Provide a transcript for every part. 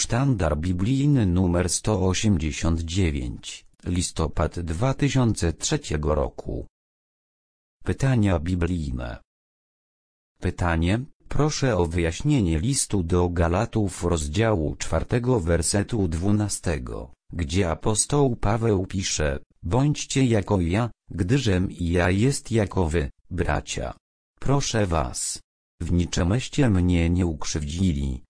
Sztandar biblijny numer 189, listopad 2003 roku. Pytania biblijne. Pytanie: proszę o wyjaśnienie listu do Galatów rozdziału 4 wersetu 12, gdzie apostoł Paweł pisze: bądźcie jako ja, gdyżem i ja jest jako wy, bracia. Proszę was, w niczemście mnie nie ukrzywdzili.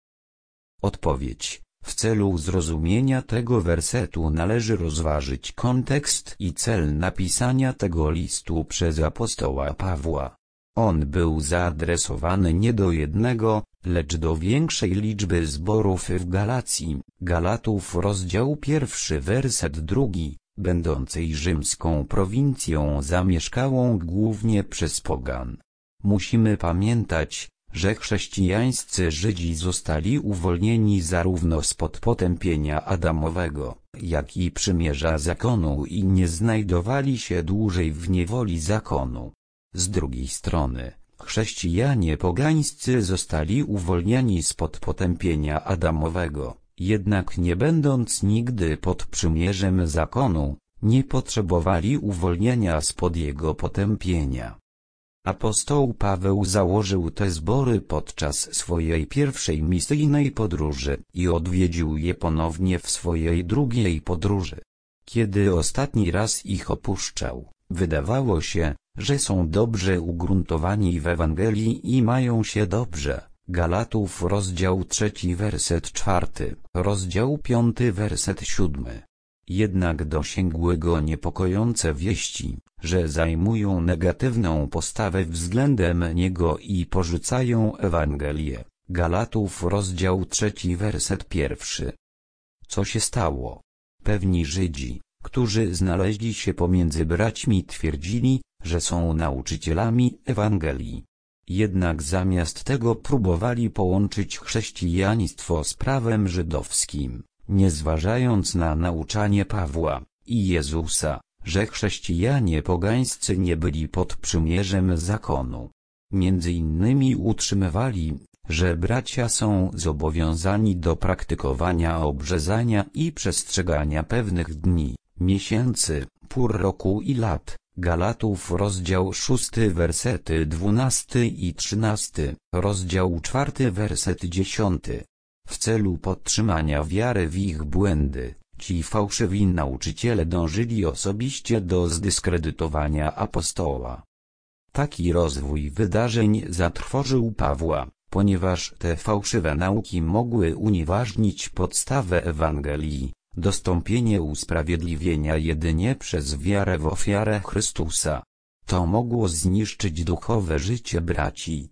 Odpowiedź: w celu zrozumienia tego wersetu należy rozważyć kontekst i cel napisania tego listu przez apostoła Pawła. On był zaadresowany nie do jednego, lecz do większej liczby zborów w Galacji. Galatów rozdział 1 werset 2, będącej rzymską prowincją zamieszkałą głównie przez pogan. Musimy pamiętać, że chrześcijańscy Żydzi zostali uwolnieni zarówno spod potępienia Adamowego, jak i przymierza zakonu i nie znajdowali się dłużej w niewoli zakonu. Z drugiej strony, chrześcijanie pogańscy zostali uwolnieni spod potępienia Adamowego, jednak nie będąc nigdy pod przymierzem zakonu, nie potrzebowali uwolnienia spod jego potępienia. Apostoł Paweł założył te zbory podczas swojej pierwszej misyjnej podróży i odwiedził je ponownie w swojej drugiej podróży. Kiedy ostatni raz ich opuszczał, wydawało się, że są dobrze ugruntowani w Ewangelii i mają się dobrze. Galatów rozdział 3 werset 4, rozdział 5 werset 7. Jednak dosięgły go niepokojące wieści, że zajmują negatywną postawę względem niego i porzucają Ewangelię. Galatów rozdział 3 werset 1. Co się stało? Pewni Żydzi, którzy znaleźli się pomiędzy braćmi, twierdzili, że są nauczycielami Ewangelii. Jednak zamiast tego próbowali połączyć chrześcijaństwo z prawem żydowskim, nie zważając na nauczanie Pawła i Jezusa, że chrześcijanie pogańscy nie byli pod przymierzem zakonu. Między innymi utrzymywali, że bracia są zobowiązani do praktykowania obrzezania i przestrzegania pewnych dni, miesięcy, pór roku i lat. Galatów rozdział 6 wersety 12 i 13, rozdział 4 werset 10. W celu podtrzymania wiary w ich błędy, ci fałszywi nauczyciele dążyli osobiście do zdyskredytowania apostoła. Taki rozwój wydarzeń zatrwożył Pawła, ponieważ te fałszywe nauki mogły unieważnić podstawę Ewangelii, dostąpienie usprawiedliwienia jedynie przez wiarę w ofiarę Chrystusa. To mogło zniszczyć duchowe życie braci.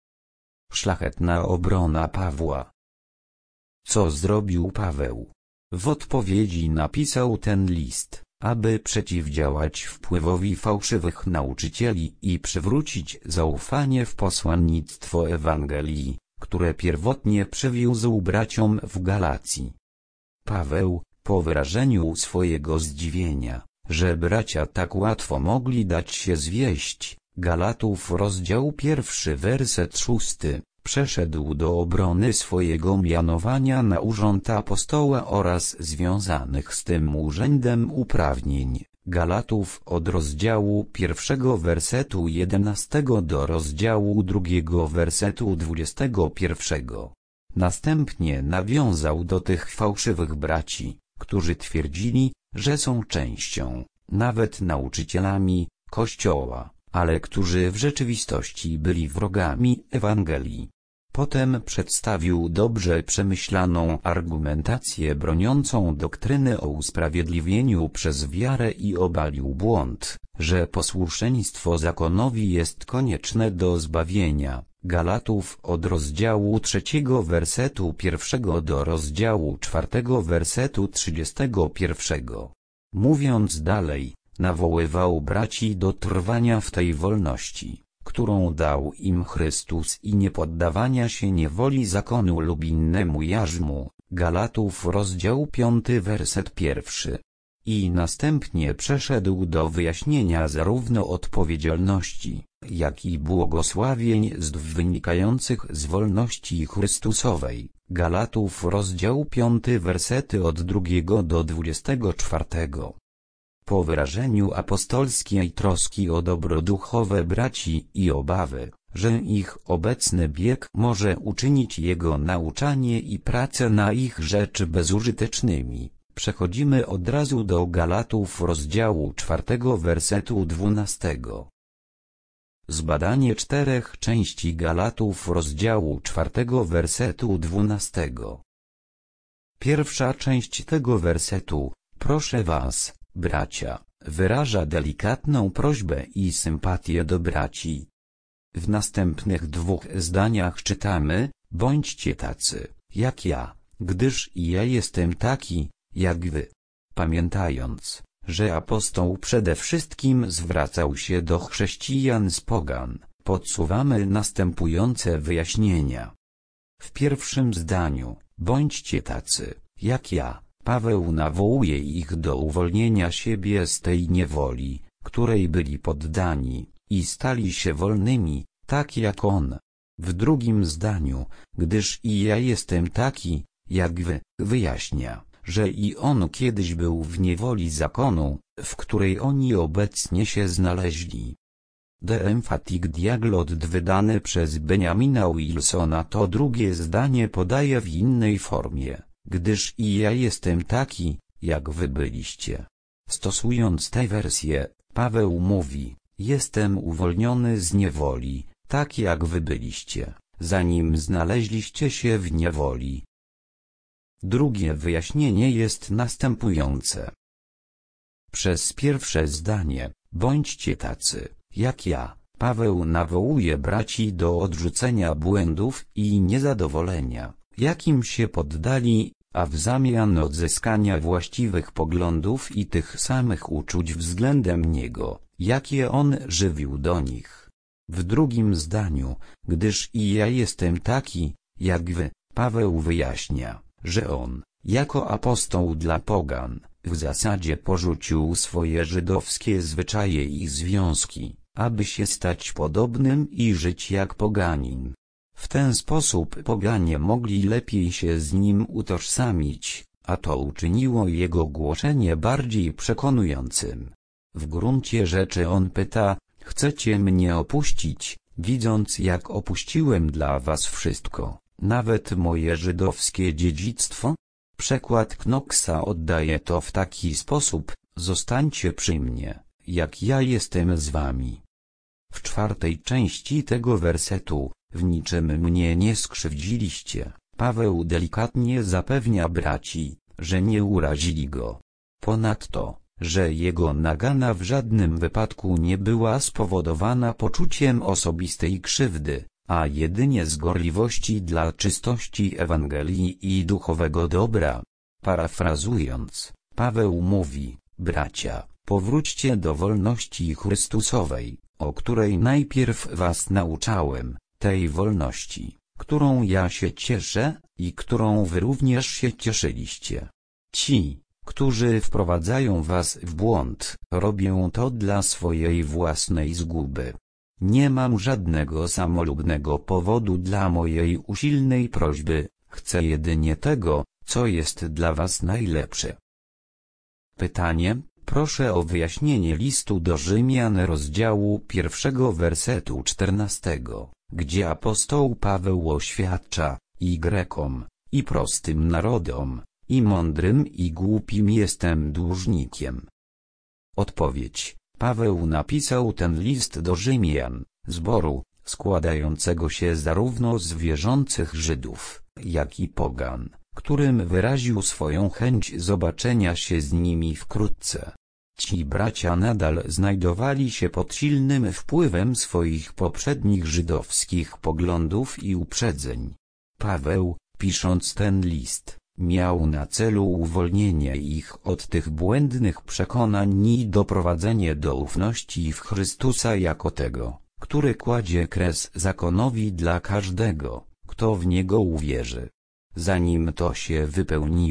Szlachetna obrona Pawła. Co zrobił Paweł? W odpowiedzi napisał ten list, aby przeciwdziałać wpływowi fałszywych nauczycieli i przywrócić zaufanie w posłannictwo Ewangelii, które pierwotnie przywiózł braciom w Galacji. Paweł, po wyrażeniu swojego zdziwienia, że bracia tak łatwo mogli dać się zwieść, Galatów rozdział 1 werset 6, przeszedł do obrony swojego mianowania na urząd apostoła oraz związanych z tym urzędem uprawnień. Galatów od rozdziału 1 wersetu 11 do rozdziału 2 wersetu 21. Następnie nawiązał do tych fałszywych braci, którzy twierdzili, że są częścią, nawet nauczycielami, Kościoła, ale którzy w rzeczywistości byli wrogami Ewangelii. Potem przedstawił dobrze przemyślaną argumentację broniącą doktryny o usprawiedliwieniu przez wiarę i obalił błąd, że posłuszeństwo zakonowi jest konieczne do zbawienia. Galatów od rozdziału 3 wersetu 1 do rozdziału 4 wersetu 31. Mówiąc dalej, nawoływał braci do trwania w tej wolności, którą dał im Chrystus i niepoddawania się niewoli zakonu lub innemu jarzmu. Galatów rozdział 5 werset 1. I następnie przeszedł do wyjaśnienia zarówno odpowiedzialności, jak i błogosławieństw wynikających z wolności Chrystusowej. Galatów rozdział 5 wersety od 2 do 24. Po wyrażeniu apostolskiej troski o dobro duchowe braci i obawy, że ich obecny bieg może uczynić jego nauczanie i pracę na ich rzecz bezużytecznymi, przechodzimy od razu do Galatów rozdziału 4 wersetu 12. Zbadanie 4 części Galatów rozdziału 4 wersetu 12. Pierwsza część tego wersetu: proszę was, bracia, wyraża delikatną prośbę i sympatię do braci. W następnych 2 zdaniach czytamy: bądźcie tacy, jak ja, gdyż i ja jestem taki, jak wy. Pamiętając, że apostoł przede wszystkim zwracał się do chrześcijan z pogan, podsuwamy następujące wyjaśnienia. W pierwszym zdaniu: bądźcie tacy, jak ja, Paweł nawołuje ich do uwolnienia siebie z tej niewoli, której byli poddani, i stali się wolnymi, tak jak on. W drugim zdaniu: gdyż i ja jestem taki, jak wy, wyjaśnia, że i on kiedyś był w niewoli zakonu, w której oni obecnie się znaleźli. The Emphatic Dialogue wydane przez Benjamina Wilsona to drugie zdanie podaje w innej formie: gdyż i ja jestem taki, jak wy byliście. Stosując tę wersję, Paweł mówi: jestem uwolniony z niewoli, tak jak wy byliście, zanim znaleźliście się w niewoli. Drugie wyjaśnienie jest następujące. Przez pierwsze zdanie: bądźcie tacy, jak ja, Paweł nawołuje braci do odrzucenia błędów i niezadowolenia, jakim się poddali, a w zamian odzyskania właściwych poglądów i tych samych uczuć względem niego, jakie on żywił do nich. W drugim zdaniu: gdyż i ja jestem taki, jak wy, Paweł wyjaśnia, że on, jako apostoł dla pogan, w zasadzie porzucił swoje żydowskie zwyczaje i związki, aby się stać podobnym i żyć jak poganin. W ten sposób poganie mogli lepiej się z nim utożsamić, a to uczyniło jego głoszenie bardziej przekonującym. W gruncie rzeczy on pyta: chcecie mnie opuścić, widząc jak opuściłem dla was wszystko, nawet moje żydowskie dziedzictwo? Przekład Knoxa oddaje to w taki sposób: zostańcie przy mnie, jak ja jestem z wami. W 4. części tego wersetu: w niczym mnie nie skrzywdziliście, Paweł delikatnie zapewnia braci, że nie urazili go. Ponadto, że jego nagana w żadnym wypadku nie była spowodowana poczuciem osobistej krzywdy, a jedynie z gorliwości dla czystości Ewangelii i duchowego dobra. Parafrazując, Paweł mówi: bracia, powróćcie do wolności Chrystusowej, o której najpierw was nauczałem, tej wolności, którą ja się cieszę i którą wy również się cieszyliście. Ci, którzy wprowadzają was w błąd, robią to dla swojej własnej zguby. Nie mam żadnego samolubnego powodu dla mojej usilnej prośby, chcę jedynie tego, co jest dla was najlepsze. Pytanie: proszę o wyjaśnienie listu do Rzymian rozdziału 1 wersetu 14, gdzie apostoł Paweł oświadcza: i Grekom, i prostym narodom, i mądrym i głupim jestem dłużnikiem. Odpowiedź: Paweł napisał ten list do Rzymian, zboru, składającego się zarówno z wierzących Żydów, jak i pogan, którym wyraził swoją chęć zobaczenia się z nimi wkrótce. Ci bracia nadal znajdowali się pod silnym wpływem swoich poprzednich żydowskich poglądów i uprzedzeń. Paweł, pisząc ten list, miał na celu uwolnienie ich od tych błędnych przekonań i doprowadzenie do ufności w Chrystusa jako tego, który kładzie kres zakonowi dla każdego, kto w Niego uwierzy. Zanim to się wypełniło,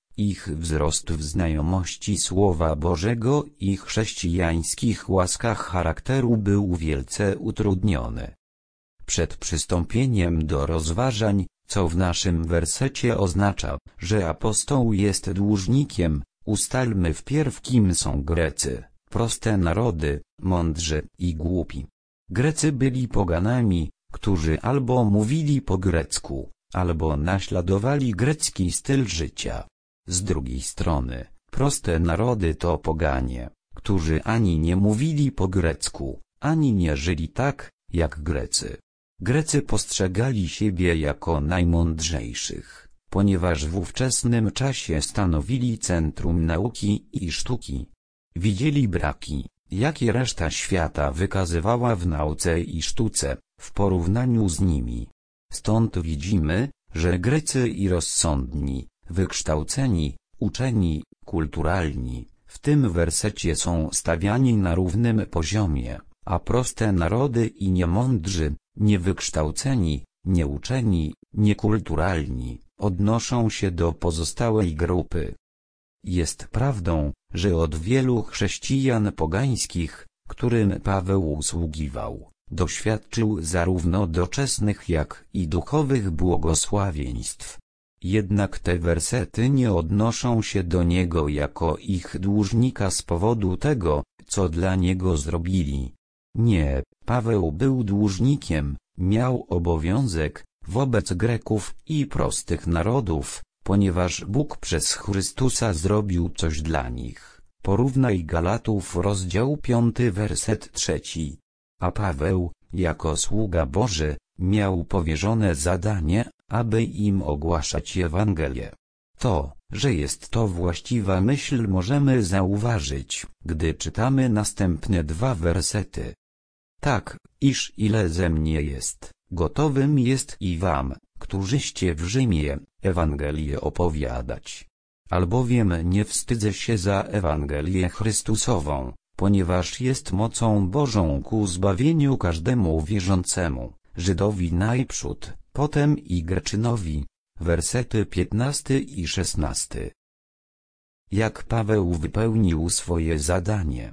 Ich wzrost w znajomości Słowa Bożego i chrześcijańskich łaskach charakteru był wielce utrudniony. Przed przystąpieniem do rozważań, co w naszym wersecie oznacza, że apostoł jest dłużnikiem, ustalmy wpierw, kim są Grecy, proste narody, mądrzy i głupi. Grecy byli poganami, którzy albo mówili po grecku, albo naśladowali grecki styl życia. Z drugiej strony, proste narody to poganie, którzy ani nie mówili po grecku, ani nie żyli tak, jak Grecy. Grecy postrzegali siebie jako najmądrzejszych, ponieważ w ówczesnym czasie stanowili centrum nauki i sztuki. Widzieli braki, jakie reszta świata wykazywała w nauce i sztuce, w porównaniu z nimi. Stąd widzimy, że Grecy i rozsądni, wykształceni, uczeni, kulturalni, w tym wersecie są stawiani na równym poziomie, a proste narody i niemądrzy, niewykształceni, nieuczeni, niekulturalni, odnoszą się do pozostałej grupy. Jest prawdą, że od wielu chrześcijan pogańskich, którym Paweł usługiwał, doświadczył zarówno doczesnych jak i duchowych błogosławieństw. Jednak te wersety nie odnoszą się do niego jako ich dłużnika z powodu tego, co dla niego zrobili. Nie, Paweł był dłużnikiem, miał obowiązek wobec Greków i prostych narodów, ponieważ Bóg przez Chrystusa zrobił coś dla nich. Porównaj Galatów rozdział 5 werset 3. A Paweł, jako sługa Boży, miał powierzone zadanie, aby im ogłaszać Ewangelię. To, że jest to właściwa myśl, możemy zauważyć, gdy czytamy następne dwa wersety. Tak, iż ile ze mnie jest, gotowym jest i wam, którzyście w Rzymie, Ewangelię opowiadać. Albowiem nie wstydzę się za Ewangelię Chrystusową, ponieważ jest mocą Bożą ku zbawieniu każdemu wierzącemu, Żydowi najprzód, potem i Greczynowi. Wersety 15 i 16. Jak Paweł wypełnił swoje zadanie?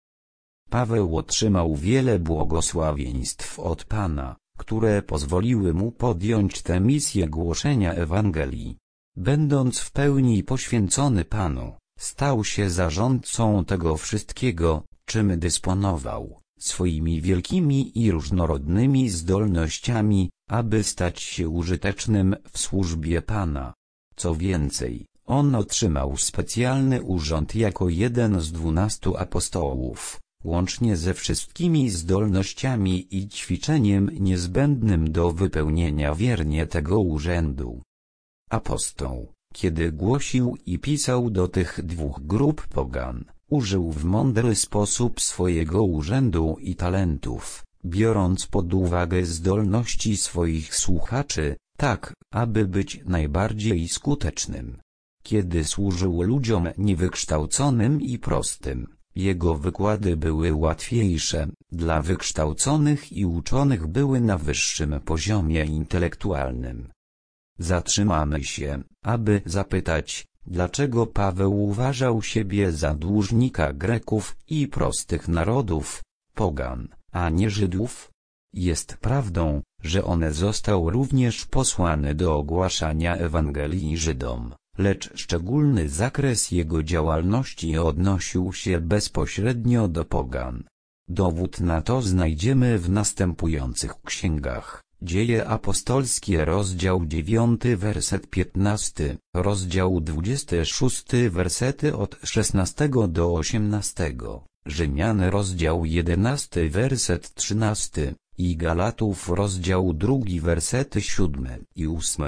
Paweł otrzymał wiele błogosławieństw od Pana, które pozwoliły mu podjąć tę misję głoszenia Ewangelii. Będąc w pełni poświęcony Panu, stał się zarządcą tego wszystkiego, czym dysponował, swoimi wielkimi i różnorodnymi zdolnościami, aby stać się użytecznym w służbie Pana. Co więcej, on otrzymał specjalny urząd jako jeden z 12 apostołów, łącznie ze wszystkimi zdolnościami i ćwiczeniem niezbędnym do wypełnienia wiernie tego urzędu. Apostoł, kiedy głosił i pisał do tych dwóch grup pogan, użył w mądry sposób swojego urzędu i talentów, biorąc pod uwagę zdolności swoich słuchaczy, tak, aby być najbardziej skutecznym. Kiedy służył ludziom niewykształconym i prostym, jego wykłady były łatwiejsze, dla wykształconych i uczonych były na wyższym poziomie intelektualnym. Zatrzymamy się, aby zapytać, dlaczego Paweł uważał siebie za dłużnika Greków i prostych narodów, pogan, a nie Żydów? Jest prawdą, że on został również posłany do ogłaszania Ewangelii Żydom, lecz szczególny zakres jego działalności odnosił się bezpośrednio do pogan. Dowód na to znajdziemy w następujących księgach. Dzieje apostolskie rozdział 9 werset 15, rozdział 26 wersety od 16 do 18, Rzymian rozdział 11 werset 13 i Galatów rozdział 2 wersety 7 i 8.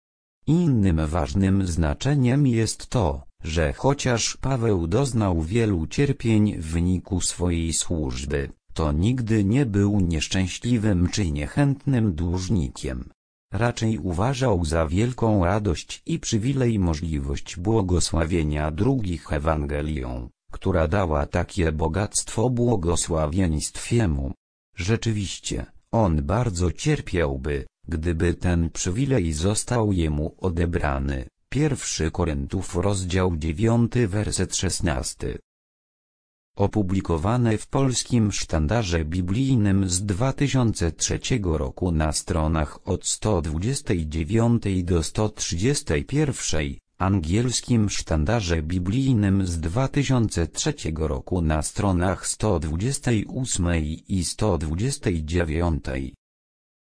Innym ważnym znaczeniem jest to, że chociaż Paweł doznał wielu cierpień w wyniku swojej służby, to nigdy nie był nieszczęśliwym czy niechętnym dłużnikiem. Raczej uważał za wielką radość i przywilej możliwość błogosławienia drugich Ewangelią, która dała takie bogactwo błogosławieństw jemu. Rzeczywiście, on bardzo cierpiałby, gdyby ten przywilej został jemu odebrany. 1 Koryntów rozdział 9 werset 16. Opublikowane w Polskim Sztandarze Biblijnym z 2003 roku na stronach od 129 do 131, Angielskim Sztandarze Biblijnym z 2003 roku na stronach 128 i 129.